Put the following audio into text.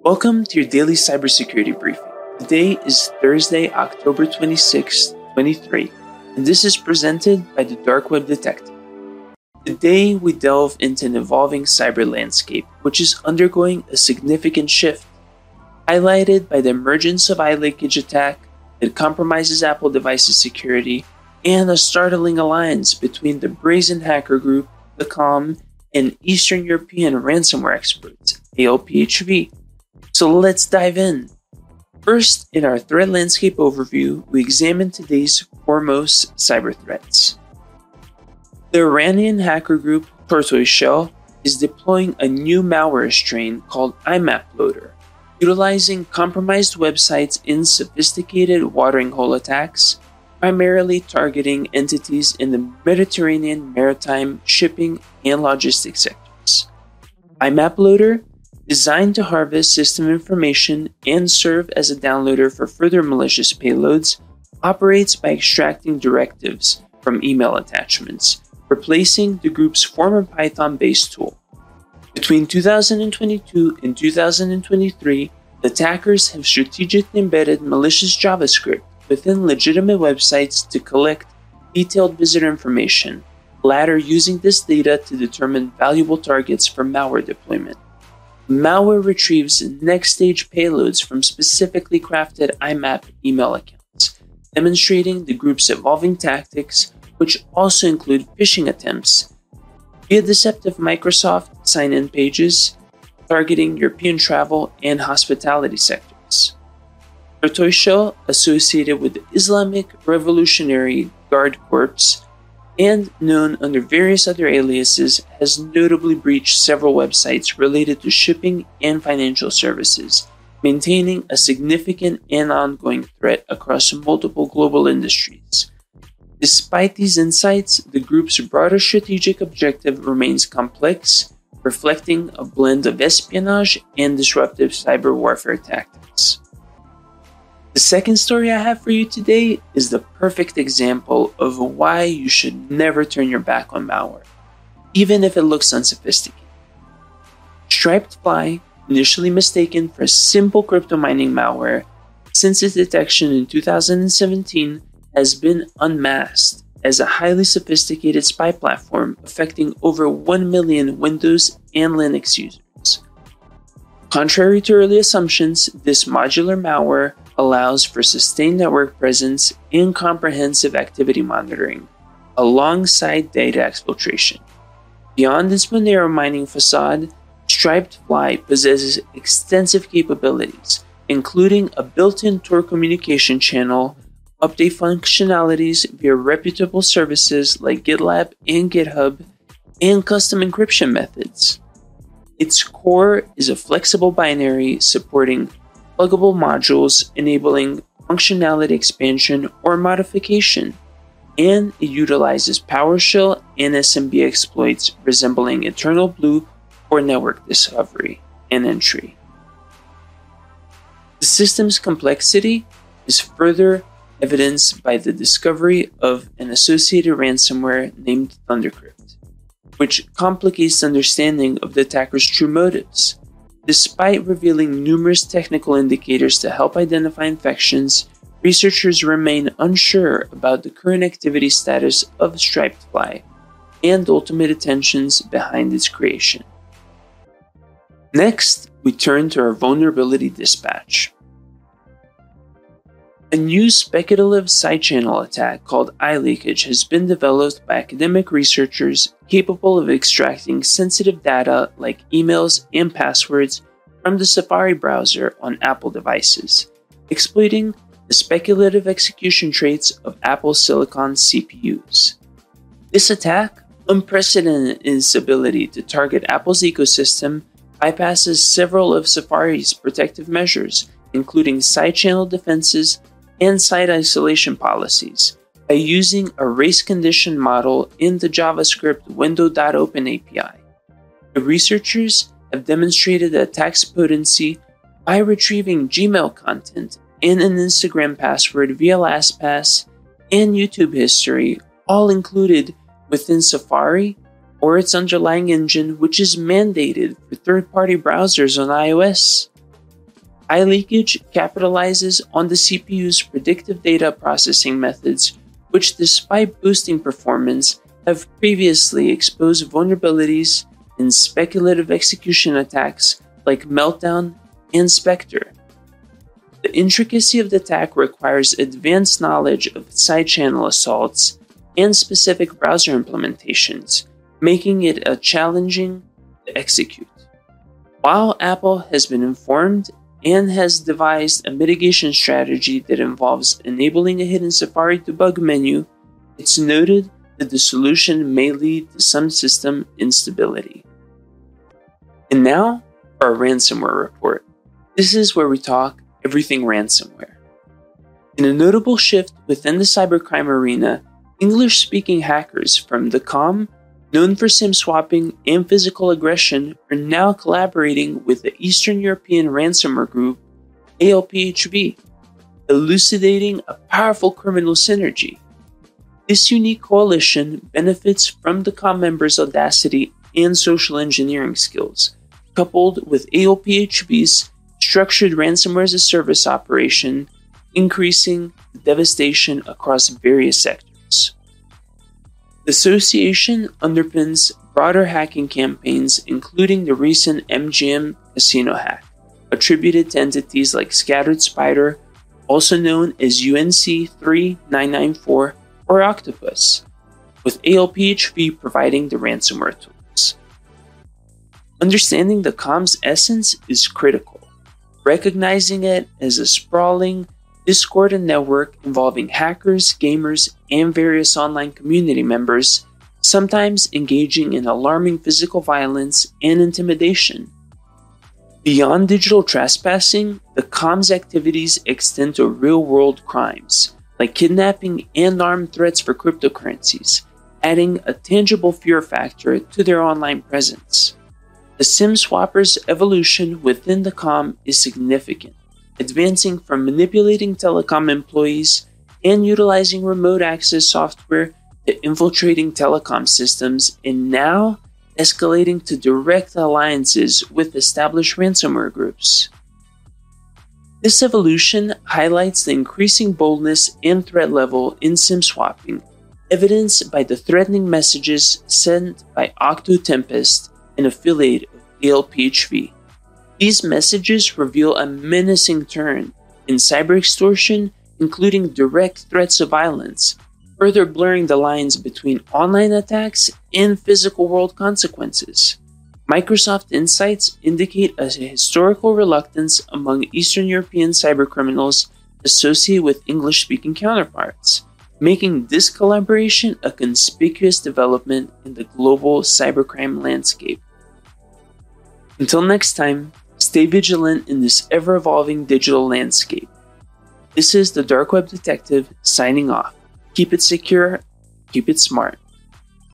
Welcome to your daily cybersecurity briefing. Today is Thursday, October 26, 2023, and this is presented by the Dark Web Detective. Today, we delve into an evolving cyber landscape, which is undergoing a significant shift, highlighted by the emergence of iLeakage attack that compromises Apple devices' security, and a startling alliance between the brazen hacker group, the Calm, and Eastern European ransomware experts, ALPHV. So let's dive in. First, in our threat landscape overview, we examine today's foremost cyber threats. The Iranian hacker group Tortoise Shell is deploying a new malware strain called IMAP-Loader, utilizing compromised websites in sophisticated watering hole attacks, primarily targeting entities in the Mediterranean maritime, shipping, and logistics sectors. IMAP-Loader, designed to harvest system information and serve as a downloader for further malicious payloads, operates by extracting directives from email attachments, replacing the group's former Python-based tool. Between 2022 and 2023, the attackers have strategically embedded malicious JavaScript within legitimate websites to collect detailed visitor information, the latter using this data to determine valuable targets for malware deployment. Malware retrieves next-stage payloads from specifically crafted IMAP email accounts, demonstrating the group's evolving tactics, which also include phishing attempts via deceptive Microsoft sign-in pages, targeting European travel and hospitality sectors. Tortoise Shell, associated with the Islamic Revolutionary Guard Corps and known under various other aliases, has notably breached several websites related to shipping and financial services, maintaining a significant and ongoing threat across multiple global industries. Despite these insights, the group's broader strategic objective remains complex, reflecting a blend of espionage and disruptive cyber warfare tactics. The second story I have for you today is the perfect example of why you should never turn your back on malware, even if it looks unsophisticated. Striped Fly, initially mistaken for simple crypto mining malware, since its detection in 2017, has been unmasked as a highly sophisticated spy platform affecting over 1 million Windows and Linux users. Contrary to early assumptions, this modular malware allows for sustained network presence and comprehensive activity monitoring, alongside data exfiltration. Beyond its Monero mining facade, Striped Fly possesses extensive capabilities, including a built-in Tor communication channel, update functionalities via reputable services like GitLab and GitHub, and custom encryption methods. Its core is a flexible binary supporting pluggable modules enabling functionality expansion or modification, and it utilizes PowerShell and SMB exploits resembling Eternal Blue for network discovery and entry. The system's complexity is further evidenced by the discovery of an associated ransomware named Thundercrypt, which complicates the understanding of the attacker's true motives. Despite revealing numerous technical indicators to help identify infections, researchers remain unsure about the current activity status of Striped Fly and ultimate intentions behind its creation. Next, we turn to our vulnerability dispatch. A new speculative side channel attack called iLeakage has been developed by academic researchers capable of extracting sensitive data like emails and passwords from the Safari browser on Apple devices, exploiting the speculative execution traits of Apple's Silicon CPUs. This attack, unprecedented in its ability to target Apple's ecosystem, bypasses several of Safari's protective measures, including side channel defenses and site isolation policies, by using a race condition model in the JavaScript window.open API. The researchers have demonstrated the attack's potency by retrieving Gmail content and an Instagram password via LastPass and YouTube history, all included within Safari or its underlying engine, which is mandated for third-party browsers on iOS. iLeakage capitalizes on the CPU's predictive data processing methods, which, despite boosting performance, have previously exposed vulnerabilities in speculative execution attacks like Meltdown and Spectre. The intricacy of the attack requires advanced knowledge of side-channel assaults and specific browser implementations, making it challenging to execute. While Apple has been informed and has devised a mitigation strategy that involves enabling a hidden Safari debug menu, it's noted that the solution may lead to some system instability. And now, for our ransomware report. This is where we talk everything ransomware. In a notable shift within the cybercrime arena, English-speaking hackers from the COM, known for SIM swapping and physical aggression, are now collaborating with the Eastern European ransomware group ALPHV, elucidating a powerful criminal synergy. This unique coalition benefits from the COM members' audacity and social engineering skills, coupled with ALPHV's structured ransomware as a service operation, increasing the devastation across various sectors. The association underpins broader hacking campaigns, including the recent MGM casino hack, attributed to entities like Scattered Spider, also known as UNC 3994 or Octopus, with ALPHV providing the ransomware tools. Understanding the COM's essence is critical. Recognizing it as a sprawling, discordant network involving hackers, gamers, and various online community members, sometimes engaging in alarming physical violence and intimidation. Beyond digital trespassing, the COM's activities extend to real-world crimes, like kidnapping and armed threats for cryptocurrencies, adding a tangible fear factor to their online presence. The SIM swapper's evolution within the COM is significant, advancing from manipulating telecom employees and utilizing remote access software to infiltrating telecom systems, and now escalating to direct alliances with established ransomware groups. This evolution highlights the increasing boldness and threat level in SIM swapping, evidenced by the threatening messages sent by OctoTempest, an affiliate of ALPHV. These messages reveal a menacing turn in cyber extortion, including direct threats of violence, further blurring the lines between online attacks and physical world consequences. Microsoft Insights indicate a historical reluctance among Eastern European cybercriminals associated with English-speaking counterparts, making this collaboration a conspicuous development in the global cybercrime landscape. Until next time, stay vigilant in this ever-evolving digital landscape. This is the Dark Web Detective signing off. Keep it secure, keep it smart.